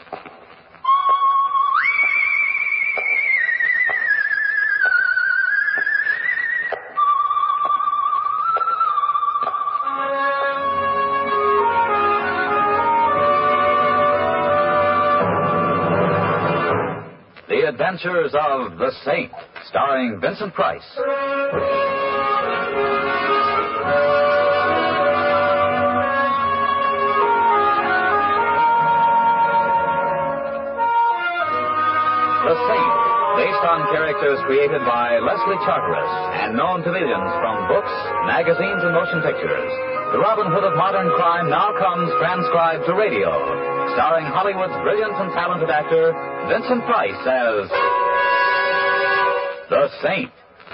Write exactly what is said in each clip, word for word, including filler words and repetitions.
The Adventures of the Saint, starring Vincent Price. The Saint, based on characters created by Leslie Charteris and known to millions from books, magazines, and motion pictures. The Robin Hood of modern crime now comes transcribed to radio, starring Hollywood's brilliant and talented actor Vincent Price as The Saint.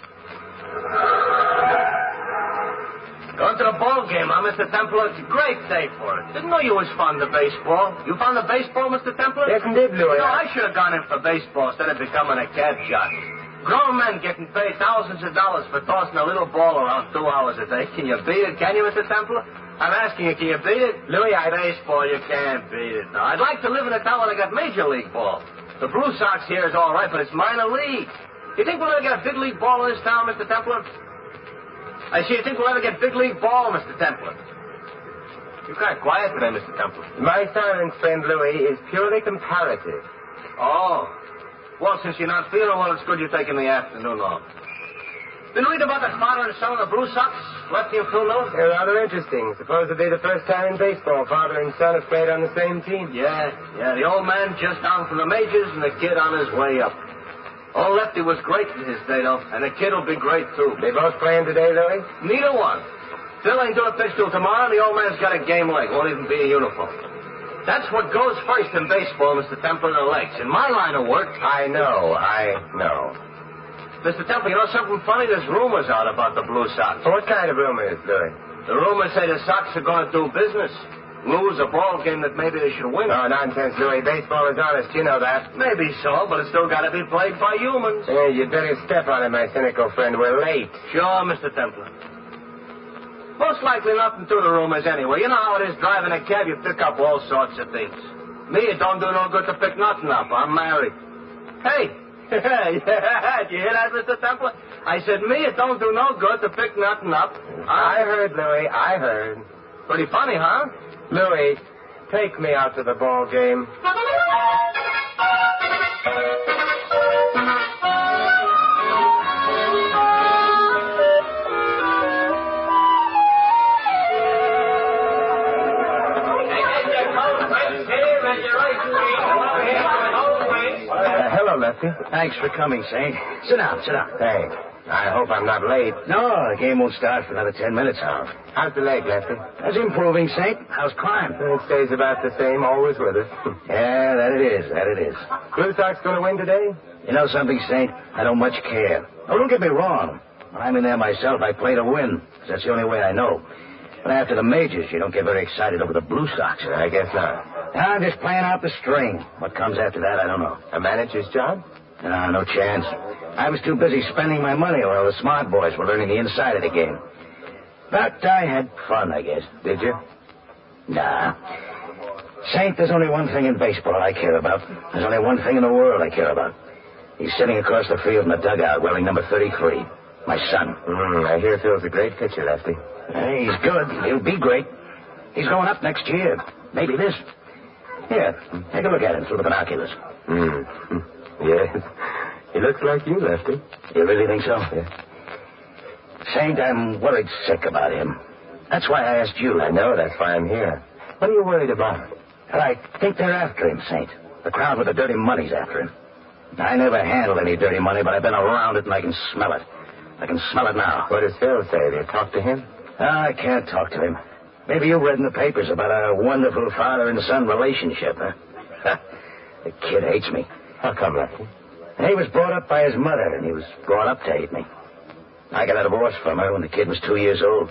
Going to the ball game, huh, Mister Templar? It's a great day for it. Didn't know you was fond of baseball. You fond of baseball, Mister Templar? Yes, indeed, Louis. You know, I should have gone in for baseball instead of becoming a cab shot. Grown men getting paid thousands of dollars for tossing a little ball around two hours a day. Can you beat it? Can you, Mister Templar? I'm asking you, can you beat it? Louis, I... Baseball, you can't beat it. No, I'd like to live in a town where they got major league ball. The Blue Sox here is all right, but it's minor league. You think we'll ever get a big league ball in this town, Mister Templar? I see, you think we'll ever get big league ball, Mister Templar? You're kind of quiet today, Mister Templar. My silence, friend Louis, is purely comparative. Oh. Well, since you're not feeling well, it's good you're taking the afternoon off. Been reading about the father and son of the Blue Sox? Lefty and Phil Miller? They're rather interesting. Supposedly the first time in baseball father and son have played on the same team. Yeah, yeah. The old man just down from the majors and the kid on his way up. Old Lefty was great in his day, though, and the kid will be great, too. They both playing today, Louis? Neither one. Phil ain't doing a pitch till tomorrow, and the old man's got a game leg. Won't even be in uniform. That's what goes first in baseball, Mister Templar, the legs. In my line of work... I know, I know. Mister Templar, you know something funny? There's rumors out about the Blue Sox. What kind of rumors, Louis? The rumors say the Sox are going to do business. Lose a ball game that maybe they should win. Oh, nonsense, Louis. Baseball is honest. You know that. Maybe so, but it's still got to be played by humans. Yeah, you'd better step on it, my cynical friend. We're late. Sure, Mister Templar. Most likely nothing to the rumors anyway. You know how it is driving a cab. You pick up all sorts of things. Me, it don't do no good to pick nothing up. I'm married. Hey. Yeah, did you hear that, Mister Templar? I said, me, it don't do no good to pick nothing up. I heard, Louis. I heard. Pretty funny, huh? Louis, take me out to the ball game. Uh, hello, Lefty. Thanks for coming, Saint. Sit down, sit down. Thanks. I hope I'm not late. No, the game won't start for another ten minutes. Oh. How's the leg, Lefty? That's improving, Saint. How's crime? It stays about the same, always with us. Yeah, that it is, that it is. Blue Sox going to win today? You know something, Saint? I don't much care. Oh, don't get me wrong. When I'm in there myself, I play to win. That's the only way I know. But after the majors, you don't get very excited over the Blue Sox. I guess not. I'm just playing out the string. What comes after that, I don't know. A manager's job? No, no chance. I was too busy spending my money while the smart boys were learning the inside of the game. But I had fun, I guess. Did you? Nah. Saint, there's only one thing in baseball I care about. There's only one thing in the world I care about. He's sitting across the field in the dugout wearing number thirty-three. My son. Mm, I hear Phil's a great pitcher, Lefty. Hey, he's good. He'll be great. He's going up next year. Maybe this. Here, take a look at him through the binoculars. Hmm. Yes. He looks like you, Lefty. You really think so? Yeah. Saint, I'm worried sick about him. That's why I asked you. I know. That's why I'm here. What are you worried about? I think they're after him, Saint. The crowd with the dirty money's after him. I never handled any dirty money, but I've been around it and I can smell it. I can smell it now. What does Phil say? Do you talk to him? I can't talk to him. Maybe you read in the papers about a wonderful father and son relationship, huh? The kid hates me. How come, Lefty? He was brought up by his mother, and he was brought up to hate me. I got a divorce from her when the kid was two years old.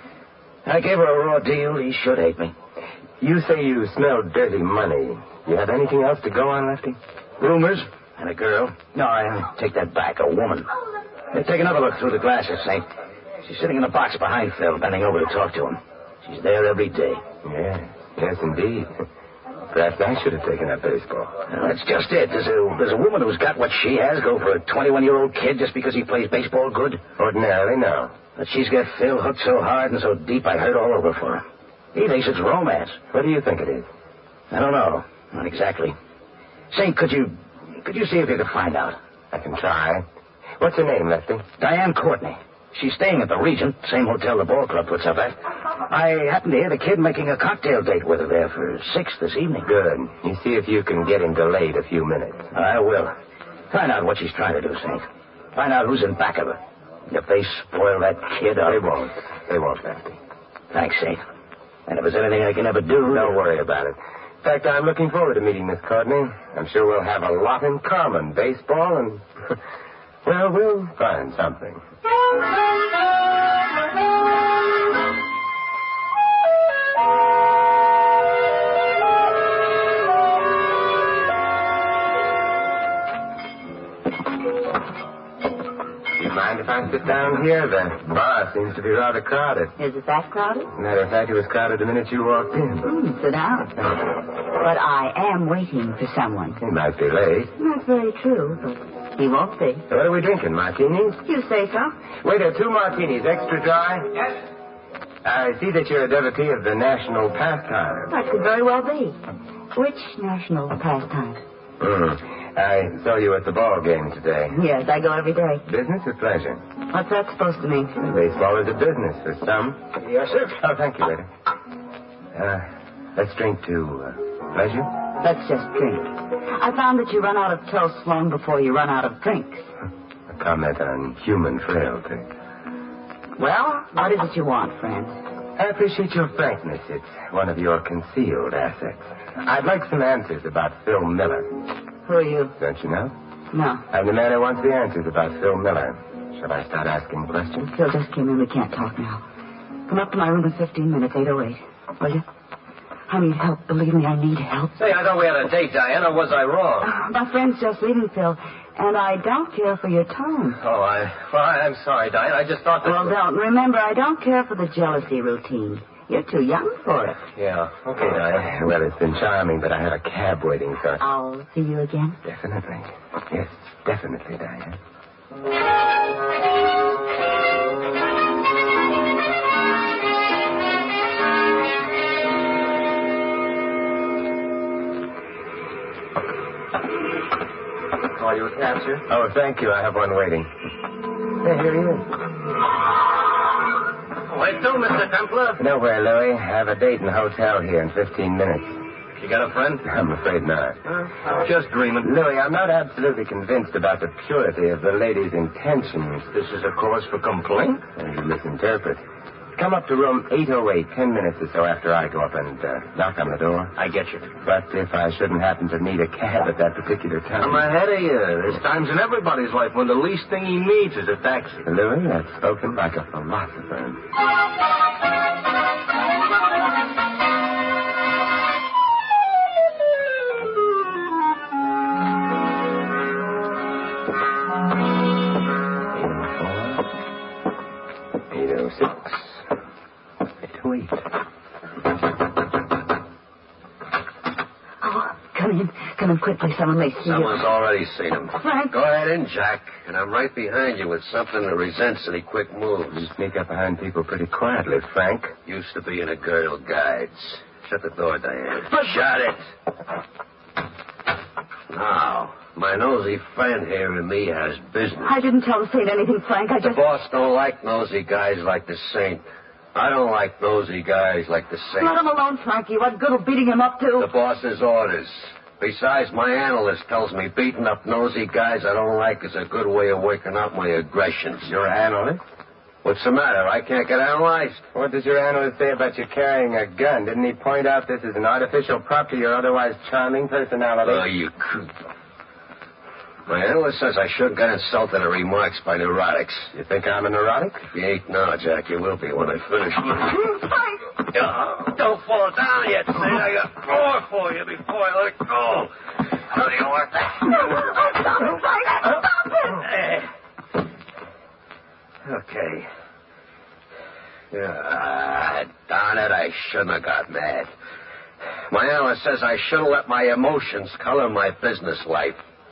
I gave her a raw deal. He should hate me. You say you smell dirty money. You have anything else to go on, Lefty? Rumors and a girl. No, I take that back. A woman. Hey, take another look through the glasses, Saint. She's sitting in the box behind Phil, bending over to talk to him. She's there every day. Yeah, yes, indeed. Perhaps I should have taken up baseball. Well, that's just it. Does a, does a woman who's got what she has go for a twenty-one-year-old kid just because he plays baseball good? Ordinarily, no. But she's got Phil hooked so hard and so deep I hurt all over for her. He thinks it's romance. What do you think it is? I don't know. Not exactly. Saint, could you... could you see if you could find out? I can try. What's her name, Lefty? Diane Courtney. She's staying at the Regent, same hotel the ball club puts up at. I happened to hear the kid making a cocktail date with her there for six this evening. Good. You see if you can get him delayed a few minutes. I will. Find out what she's trying to do, Saint. Find out who's in back of her. If they spoil that kid up... They won't. They won't, Lefty. Thanks, Saint. And if there's anything I can ever do... Don't worry about it. In fact, I'm looking forward to meeting Miss Courtney. I'm sure we'll have a lot in common. Baseball and... well, we'll find something. Mind if I sit down here? The bar seems to be rather crowded. Is it that crowded? Matter of fact, it was crowded the minute you walked in. Mm, sit down. But I am waiting for someone. He might be late. That's very true, but he won't be. What are we drinking, martinis? You say so. Waiter, two martinis, extra dry. Yes? I see that you're a devotee of the national pastime. That could very well be. Which national pastime? Hmm. I saw you at the ball game today. Yes, I go every day. Business or pleasure? What's that supposed to mean? Baseball is a business for some. Yes, sir. Oh, thank you, waiter. Uh, let's drink to uh, pleasure. Let's just drink. I found that you run out of toast long before you run out of drinks. A comment on human frailty. Well, what is it you want, friend? I appreciate your frankness. It's one of your concealed assets. I'd like some answers about Phil Miller. Who are you? Don't you know? No. I'm the man who wants the answers about Phil Miller. Shall I start asking questions? Phil just came in. We can't talk now. Come up to my room in fifteen minutes, eight oh eight. Will you? I need help. Believe me, I need help. Say, I thought we had a date, Diane, or was I wrong? Uh, my friend's just leaving, Phil, and I don't care for your tone. Oh, I... Well, I'm sorry, Diane. I just thought that... Well, don't. Remember, I don't care for the jealousy routine. You're too young for it. Yeah. Okay, Diane. Well, it's been charming, but I have a cab waiting, so... I'll see you again. Definitely. Yes, definitely, Diane. Call you a cab, sir? Oh, thank you. I have one waiting. Hey, here he is. Where to, Mister Templar? Nowhere, Louis. I have a date in the hotel here in fifteen minutes. You got a friend? I'm afraid not. Uh, just dreaming. Louis, I'm not absolutely convinced about the purity of the lady's intentions. This is a cause for complaint? And you misinterpret. Come up to room eight oh eight, ten minutes or so after I go up and uh, knock on the door. I get you. But if I shouldn't happen to need a cab at that particular time... I'm ahead of you. There's times in everybody's life when the least thing he needs is a taxi. Louis, that's spoken like a philosopher. eight oh six. Wait. Oh, come in. Come in quickly. Someone may see Someone's already seen him. you. Frank. Go ahead in, Jack. And I'm right behind you with something that resents any quick moves. You sneak up behind people pretty quietly, Frank. Used to be in a Girl Guides. Shut the door, Diane. Shut it. Now, my nosy friend here and me has business. I didn't tell the Saint anything, Frank. I The just... boss don't like nosy guys like the Saint. I don't like nosy guys like the Saint. Let him alone, Frankie. What good will beating him up do? The boss's orders. Besides, my analyst tells me beating up nosy guys I don't like is a good way of working out my aggressions. Your analyst? What's the matter? I can't get analyzed. What does your analyst say about you carrying a gun? Didn't he point out this is an artificial prop to your otherwise charming personality? Oh, you creep. My analyst says I shouldn't get insulted at remarks by neurotics. You think I'm a neurotic? If you ain't now, Jack, you will be when I finish. Frank! Oh, don't fall down yet, Sid. I got more for you before I let go. How do you want that? Stop it, Frank! Stop it! Okay. Yeah, darn it, I shouldn't have got mad. My Alice says I shouldn't let my emotions color my business life.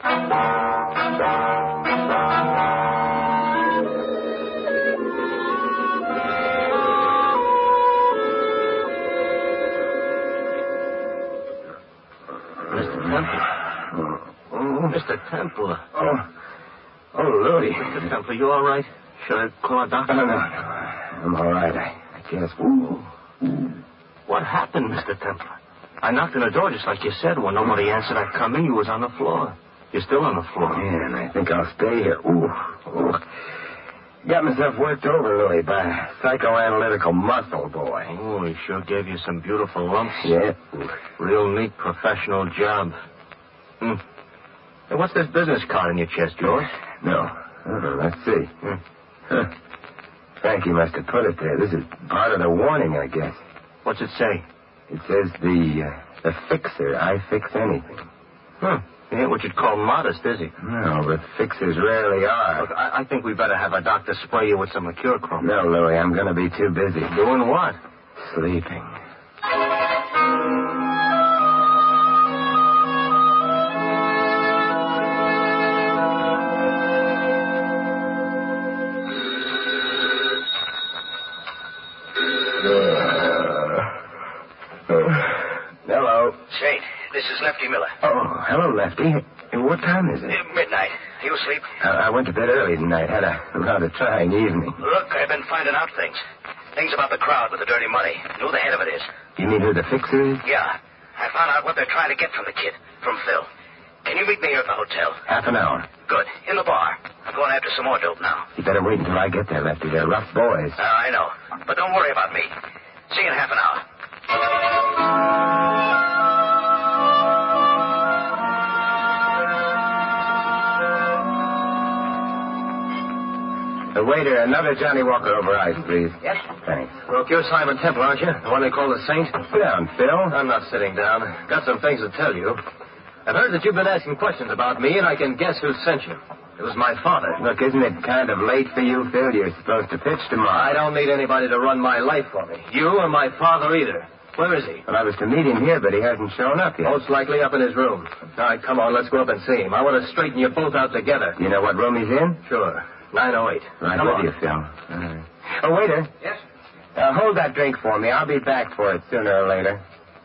Mister Temple. Oh, Mister Temple. Oh, oh, Louie. Mister Temple, you all right? Should I call a doctor? No, no, no. I'm all right, I, I guess. Ooh. What happened, Mister Temple? I knocked on the door just like you said. When nobody answered, I come in. You was on the floor. You're still on the floor. Yeah, and I think I'll stay here. Ooh, ooh. Got myself worked over, Louie, by a psychoanalytical muscle boy. Oh, he sure gave you some beautiful lumps. Yeah. Real neat professional job. Hmm. Hey, what's this business card in your chest, George? No. Uh-huh, let's see. Hmm. Huh. Frankie must have put it there. This is part of the warning, I guess. What's it say? It says the uh, the fixer. I fix anything. Huh. He ain't what you'd call modest, is he? No, but fixers rarely are. Look, I, I think we better have a doctor spray you with some mercurochrome. No, Louie, I'm going to be too busy. Doing what? Sleeping. Hello. Saint, this is Lefty Miller. Oh, hello, Lefty. Hey, what time is it? Uh, midnight. You asleep? Uh, I went to bed early tonight. Had a rather trying evening. Look, I've been finding out things. Things about the crowd with the dirty money. And who the head of it is. You mean who the fixer is? Yeah. I found out what they're trying to get from the kid. From Phil. Can you meet me here at the hotel? Half an hour. Good. In the bar. I'm going after some more dope now. You better wait until I get there, Lefty. They're rough boys. Uh, I know. But don't worry about me. See you in half an hour. Uh, waiter, another Johnny Walker over ice, please. Yes? Thanks. Look, you're Simon Temple, aren't you? The one they call the Saint? Sit down, Phil. I'm not sitting down. Got some things to tell you. I've heard that you've been asking questions about me, and I can guess who sent you. It was my father. Look, isn't it kind of late for you, Phil? You're supposed to pitch tomorrow. I don't need anybody to run my life for me. You or my father either. Where is he? Well, I was to meet him here, but he hasn't shown up yet. Most likely up in his room. All right, come on, let's go up and see him. I want to straighten you both out together. You know what room he's in? Sure. nine oh eight. Right come with on. you, Phil. All right. Oh, waiter. Yes? Uh, hold that drink for me. I'll be back for it sooner or later.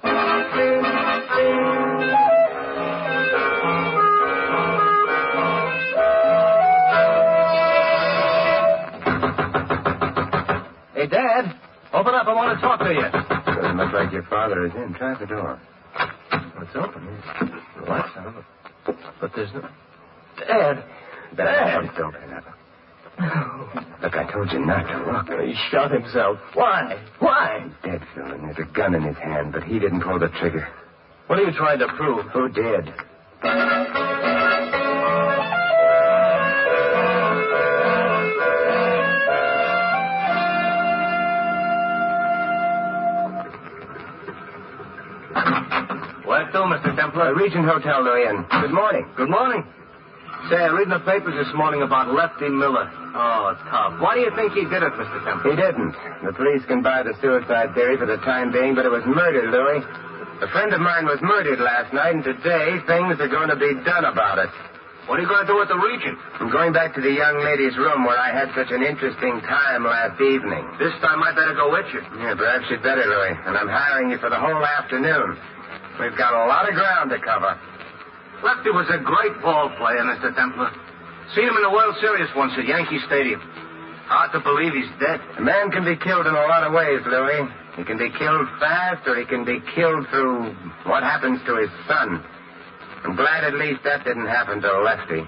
Hey, Dad. Open up. I want to talk to you. Doesn't look like your father is in. Try the door. It's open. The lights on. But there's no... Dad. Dad. Just open it up. Look, I told you not to look. He shot himself. Why? Why? He's dead, Phil, and there's a gun in his hand, but he didn't pull the trigger. What are you trying to prove? Who did? Where to, Mister Templar? Uh, Regent Hotel, Louis, and good morning. Good morning. Say, I'm reading the papers this morning about Lefty Miller. Oh, tough. Why do you think he did it, Mister Temple? He didn't. The police can buy the suicide theory for the time being, but it was murder, Louis. A friend of mine was murdered last night, and today things are going to be done about it. What are you going to do with the Regent? I'm going back to the young lady's room where I had such an interesting time last evening. This time I better go with you. Yeah, perhaps you'd better, Louis. And I'm hiring you for the whole afternoon. We've got a lot of ground to cover. Lefty was a great ball player, Mister Templar. Seen him in the World Series once at Yankee Stadium. Hard to believe he's dead. A man can be killed in a lot of ways, Louis. He can be killed fast, or he can be killed through what happens to his son. I'm glad at least that didn't happen to Lefty.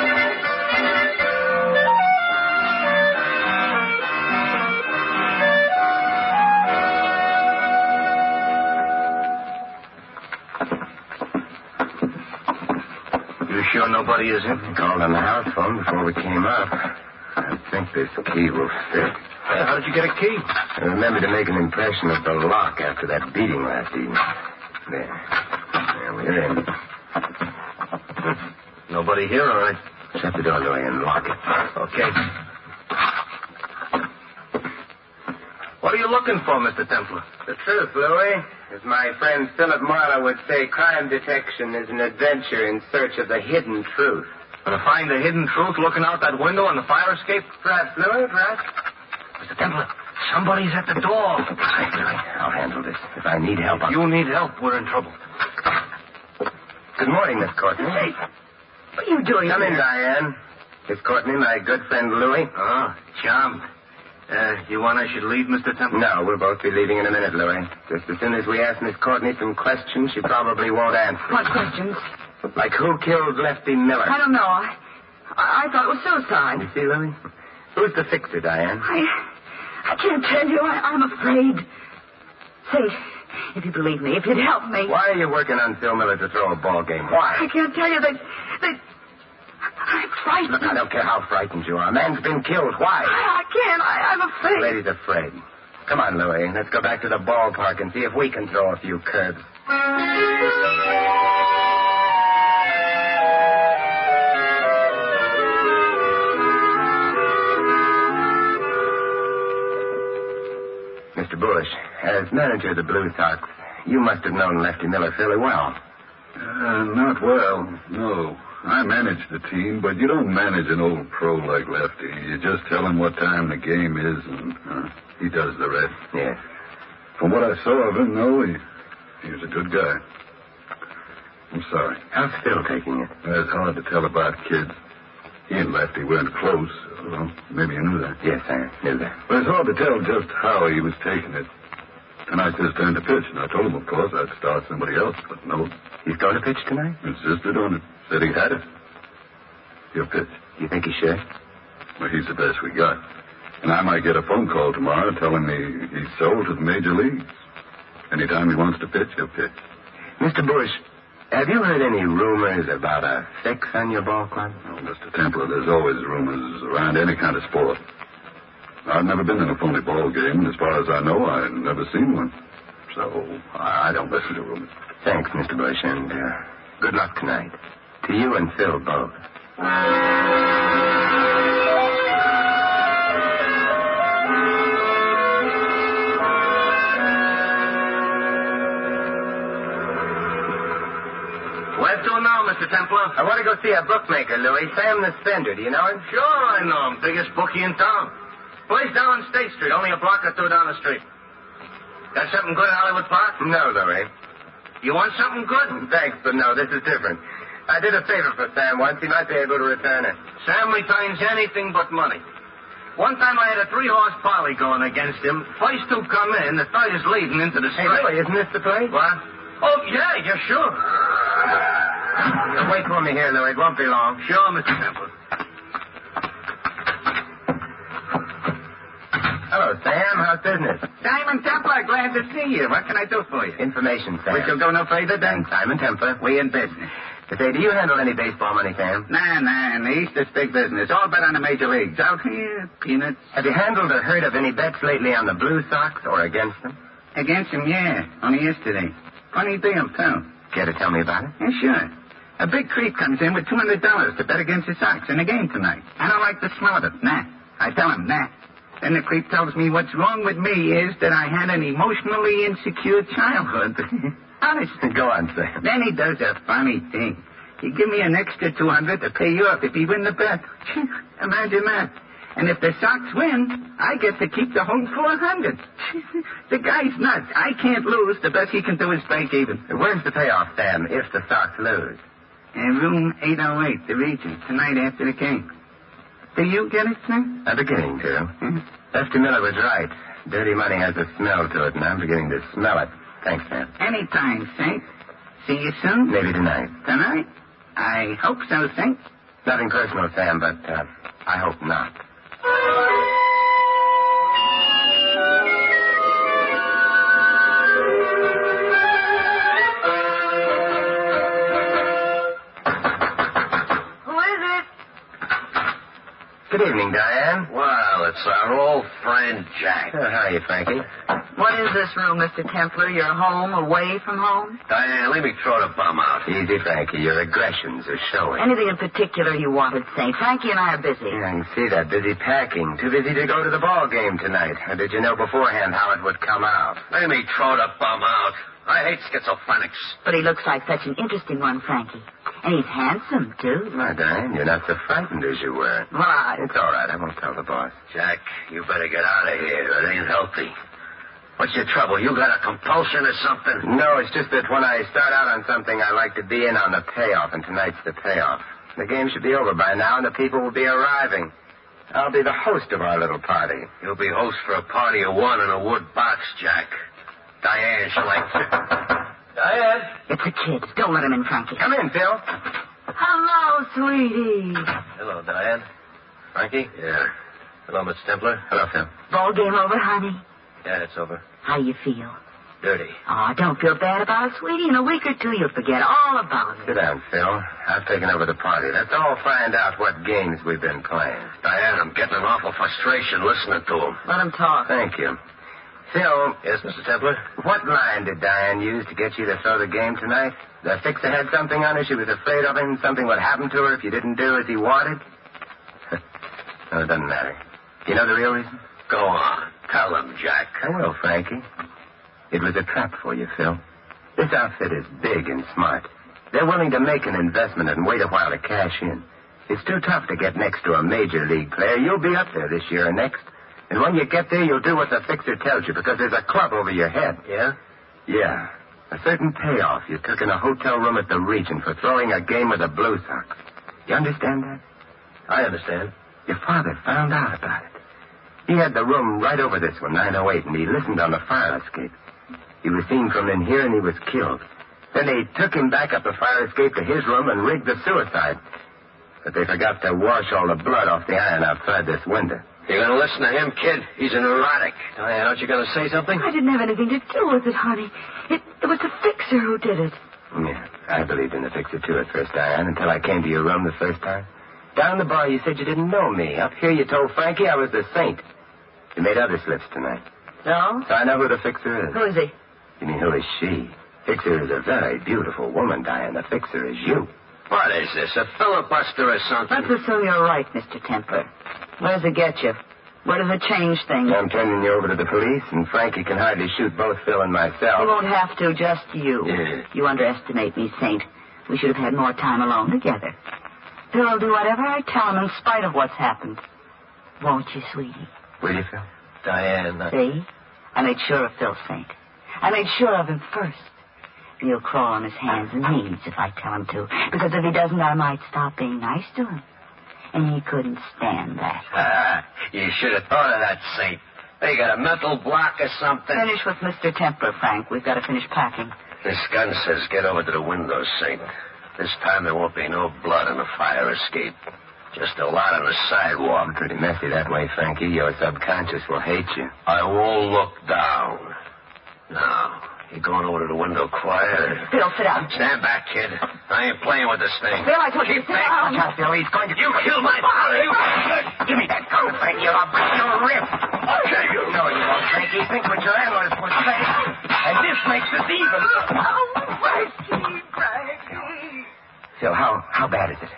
You sure nobody is in? I called on the house phone before we came up. I think this key will fit. Hey, how did you get a key? I remember to make an impression of the lock after that beating last evening. There. There, we're in. Nobody here, all right. Shut the door, Louis, and lock it. Okay. What are you looking for, Mister Templar? The truth, Louis. As my friend Philip Marlowe would say, crime detection is an adventure in search of the hidden truth. Gonna find the hidden truth looking out that window on the fire escape? Perhaps, Louis, perhaps. Mister Templar, somebody's at the door. Right, Louis. I'll handle this. If I need help, I'll... You need help. We're in trouble. Good morning, Miss Courtney. Hey, what are you doing Come here? in, Diane. Miss Courtney, my good friend Louis. Oh, charmed. Uh, you want I should leave, Mister Temple? No, we'll both be leaving in a minute, Louis. Just as soon as we ask Miss Courtney some questions, she probably won't answer. What questions? Like who killed Lefty Miller? I don't know. I, I thought it was suicide. You see, Louis? Who's the fixer, Diane? I, I can't tell you. I, I'm afraid. Say, if you believe me, if you'd help me. Why are you working on Phil Miller to throw a ball game? Why? I can't tell you that. that I'm frightened. Look, I don't care how frightened you are. A man's been killed. Why? I, I can't. I, I'm The afraid. lady's afraid. Come on, Louis. Let's go back to the ballpark and see if we can throw a few curbs. Mister Bullish, as manager of the Blue Sox, you must have known Lefty Miller fairly well. Uh, not well, no. I manage the team, but you don't manage an old pro like Lefty. You just tell him what time the game is, and uh, he does the rest. Yes. From what I saw of him, no, he, he was a good guy. I'm sorry. How's Phil taking it? It's hard to tell about kids. He and Lefty weren't close. Well, maybe you knew that. Yes, I knew that. But it's hard to tell just how he was taking it. Tonight's his turn to pitch, and I told him, of course, I'd start somebody else, but no. He's going to pitch tonight? Insisted on it. Said he had it. He'll pitch. You think he should? Well, he's the best we got. And I might get a phone call tomorrow telling me he's sold to the major leagues. Anytime he wants to pitch, he'll pitch. Mister Bush, have you heard any rumors about a fix on your ball club? Oh, Mister Templar, there's always rumors around any kind of sport. I've never been in a phony ball game, and as far as I know, I've never seen one. So I don't listen to rumors. Thanks, Mister Bush, and uh, good luck tonight. To you and Phil both. Where to now, Mister Templar? I want to go see a bookmaker, Louis. Sam the Spender. Do you know him? Sure, I know him. Biggest bookie in town. Place down on State Street, only a block or two down the street. Got something good in Hollywood Park? No, Louis. You want something good? Thanks, but no, this is different. I did a favor for Sam once. He might be able to return it. Sam returns anything but money. One time I had a three-horse parley going against him. First two come in, the third is leading into the Hey, straight. Louis, isn't this the place? What? Oh, yeah, yeah, sure. Wait for me here, Louis. It won't be long. Sure, Mister Temple. Hello, Sam. How's business? Simon Templar, glad to see you. What can I do for you? Information, Sam. We shall go no further then. Simon Templar. We in business. Say, do you handle any baseball money, Sam? Nah, nah, in the East it's big business. All bet on the major leagues. Out here, peanuts. Have you handled or heard of any bets lately on the Blue Sox or against them? Against them, yeah. Only yesterday. Funny deal, too. Care to tell me about it? Yeah, sure. A big creep comes in with two hundred dollars to bet against the Sox in the game tonight. I don't like the smell of it. Nah. I tell him, nah. Then the creep tells me what's wrong with me is that I had an emotionally insecure childhood. Honest. Go on, Sam. Then he does a funny thing. He give me an extra two hundred to pay you up if he win the bet. Imagine that. And if the Sox win, I get to keep the whole four hundred. The guy's nuts. I can't lose. The best he can do is break even. Where's the payoff, Sam, if the Sox lose? In room eight oh eight, the Regent, tonight after the game. Do you get it, sir? I'm beginning to. Hmm? Lefty Miller was right. Dirty money has a smell to it, and I'm beginning to smell it. Thanks, Sam. Anytime, Saint. See you soon? Maybe tonight. Tonight? I hope so, Saint. Nothing personal, Sam, but uh, I hope not. Good evening, Diane. Well, it's our old friend Jack. Uh, how are you, Frankie? What is this room, Mister Templar? You're home, away from home? Diane, let me throw the bum out. Easy, Frankie. Your aggressions are showing. Anything in particular you wanted, Saint? Frankie and I are busy. Yeah, I can see that. Busy packing. Too busy to go to the ball game tonight. Or did you know beforehand how it would come out? Let me throw the bum out. I hate schizophrenics. But he looks like such an interesting one, Frankie. And he's handsome, too. My Diane, you're not so frightened as you were. Well, I... It's all right. I won't tell the boss. Jack, you better get out of here. It ain't healthy. What's your trouble? You got a compulsion or something? No, it's just that when I start out on something, I like to be in on the payoff, and tonight's the payoff. The game should be over by now, and the people will be arriving. I'll be the host of our little party. You'll be host for a party of one in a wood box, Jack. Diane, shall I... Diane? It's the kids. Don't let him in, Frankie. Come in, Phil. Hello, sweetie. Hello, Diane. Frankie? Yeah. Hello, Mister Templar. Hello, Phil. Ball game over, honey? Yeah, it's over. How you feel? Dirty. Oh, don't feel bad about it, sweetie. In a week or two, you'll forget all about Sit it. down, Phil. I've taken over the party. Let's all find out what games we've been playing. Diane, I'm getting an awful frustration listening to him. Let him talk. Thank you. Phil, Yes, Mister Templar? what line did Diane use to get you to throw the game tonight? The fixer had something on her. She was afraid of him. Something would happen to her if you didn't do as he wanted. No, it doesn't matter. You know the real reason? Go on. Tell him, Jack. I will, Frankie. It was a trap for you, Phil. This outfit is big and smart. They're willing to make an investment and wait a while to cash in. It's too tough to get next to a major league player. You'll be up there this year and next. And when you get there, you'll do what the fixer tells you because there's a club over your head. Yeah? Yeah. A certain payoff you took in a hotel room at the Regent for throwing a game with the Blue Sox. You understand that? I understand. Your father found out about it. He had the room right over this one, nine oh eight, and he listened on the fire escape. He was seen from in here, and he was killed. Then they took him back up the fire escape to his room and rigged the suicide. But they forgot to wash all the blood off the iron outside this window. You're going to listen to him, kid? He's a neurotic. Diane, aren't you going to say something? I didn't have anything to do with it, honey. It, it was the fixer who did it. Yeah, I believed in the fixer, too, at first, Diane, until I came to your room the first time. Down in the bar, you said you didn't know me. Up here, you told Frankie I was the saint. You made other slips tonight. No? So I know who the fixer is. Who is he? You mean, who is she? Fixer is a very beautiful woman, Diane. The fixer is you. What is this, a filibuster or something? Let's assume you're right, Mister Templar. Where does it get you? Where does it change things? I'm turning you over to the police, and Frankie can hardly shoot both Phil and myself. You won't have to, just you. Yeah. You underestimate me, Saint. We should have had more time alone together. Phil will do whatever I tell him in spite of what's happened. Won't you, sweetie? Will you, Phil? Diane, I... See? I made sure of Phil, Saint. I made sure of him first. And he'll crawl on his hands and knees if I tell him to. Because if he doesn't, I might stop being nice to him. And he couldn't stand that. Ah, you should have thought of that, Saint. They got a mental block or something. Finish with Mister Templar, Frank. We've got to finish packing. This gun says get over to the window, Saint. This time there won't be no blood in the fire escape. Just a lot on the sidewalk. Pretty messy that way, Frankie. Your subconscious will hate you. I won't look down. Now, you going over to the window quiet? Phil, sit down. Stand back, kid. I ain't playing with this thing. Phil, I told you to Keep sit back. down. Now, Phil, he's going to... You killed my father. You... Give me that gun, Frankie, or I'll break your ribs. I'll kill you. No, you won't, Frankie. Think what your analyst would say. And this makes us even. Oh, Frankie, Frankie. Phil, how, how bad is it?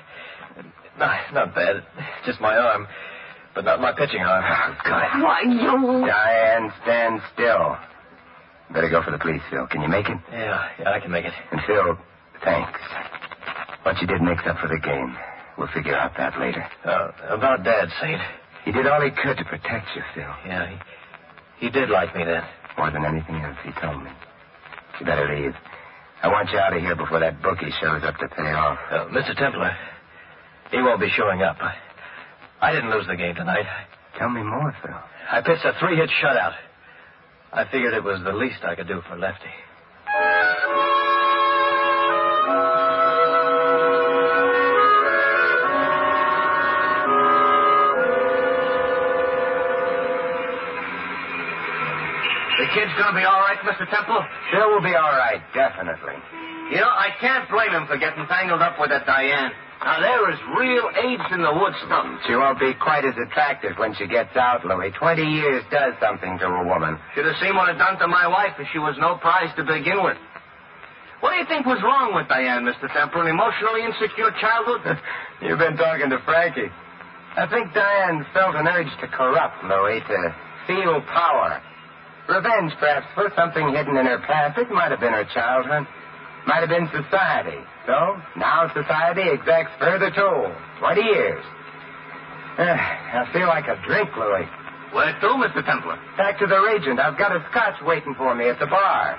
No, not bad. Just my arm. But not my pitching arm. Oh, good. Why, you... Diane, stand still. Better go for the police, Phil. Can you make it? Yeah, yeah, I can make it. And Phil, thanks. What you did makes up for the game. We'll figure out that later. Uh, about Dad, Saint. He did all he could to protect you, Phil. Yeah, he, he did like me then. More than anything else, he told me. You better leave. I want you out of here before that bookie shows up to pay off. Uh, Mister Templar, he won't be showing up. I, I didn't lose the game tonight. Tell me more, Phil. I pitched a three-hit shutout. I figured it was the least I could do for Lefty. The kid's gonna be all right, Mister Temple? Phil will be all right, definitely. You know, I can't blame him for getting tangled up with that Diane. Now, there is real AIDS in the wood stuff. She won't be quite as attractive when she gets out, Louis. Twenty years does something to a woman. Should have seen what it done to my wife if she was no prize to begin with. What do you think was wrong with Diane, Mister Temple? An emotionally insecure childhood? You've been talking to Frankie. I think Diane felt an urge to corrupt, Louis, to feel power. Revenge, perhaps, for something hidden in her past. It might have been her childhood. Might have been society. So, now society exacts further toll. Twenty years. Uh, I feel like a drink, Louis. Where to, Mister Templar? Back to the Regent. I've got a scotch waiting for me at the bar.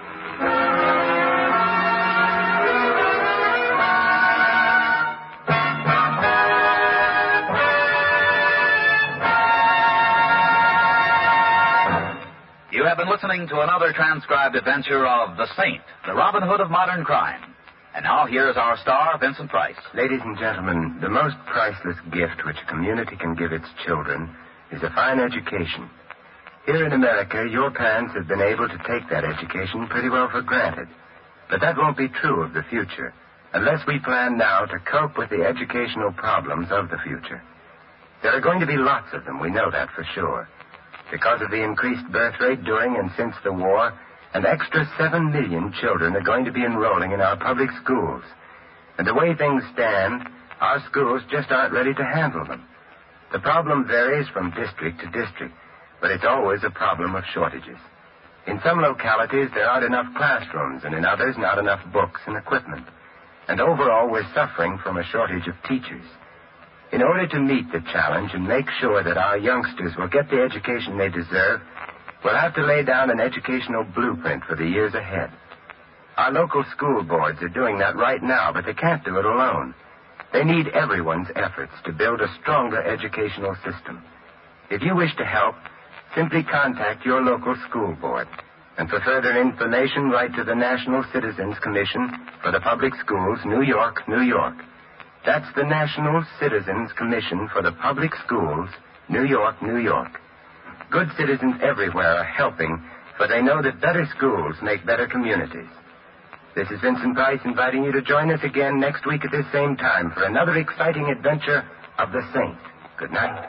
You have been listening to another transcribed adventure of The Saint, the Robin Hood of modern crime. And now here's our star, Vincent Price. Ladies and gentlemen, the most priceless gift which a community can give its children is a fine education. Here in America, your parents have been able to take that education pretty well for granted. But that won't be true of the future, unless we plan now to cope with the educational problems of the future. There are going to be lots of them, we know that for sure. Because of the increased birth rate during and since the war, an extra seven million children are going to be enrolling in our public schools. And the way things stand, our schools just aren't ready to handle them. The problem varies from district to district, but it's always a problem of shortages. In some localities, there aren't enough classrooms, and in others, not enough books and equipment. And overall, we're suffering from a shortage of teachers. In order to meet the challenge and make sure that our youngsters will get the education they deserve, we'll have to lay down an educational blueprint for the years ahead. Our local school boards are doing that right now, but they can't do it alone. They need everyone's efforts to build a stronger educational system. If you wish to help, simply contact your local school board. And for further information, write to the National Citizens Commission for the Public Schools, New York, New York. That's the National Citizens Commission for the Public Schools, New York, New York. Good citizens everywhere are helping, for they know that better schools make better communities. This is Vincent Price inviting you to join us again next week at this same time for another exciting adventure of the Saint. Good night.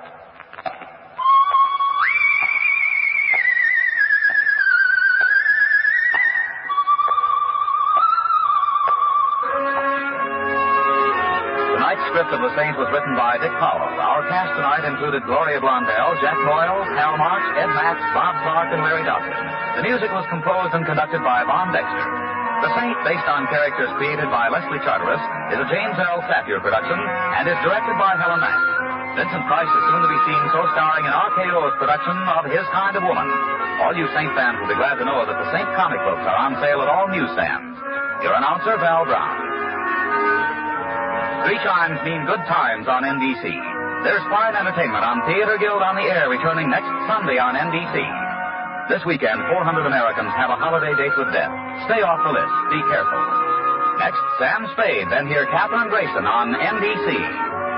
The script of The Saint was written by Dick Powell. Our cast tonight included Gloria Blondell, Jack Doyle, Hal March, Ed Max, Bob Clark, and Larry Dodson. The music was composed and conducted by Von Dexter. The Saint, based on characters created by Leslie Charteris, is a James L. Sapir production and is directed by Helen Mack. Vincent Price is soon to be seen co-starring in R K O's production of His Kind of Woman. All you Saint fans will be glad to know that the Saint comic books are on sale at all newsstands. Your announcer, Val Brown. Three chimes mean good times on N B C. There's fine entertainment on Theater Guild on the Air returning next Sunday on N B C. This weekend, four hundred Americans have a holiday date with death. Stay off the list. Be careful. Next, Sam Spade, then hear Katherine Grayson on N B C.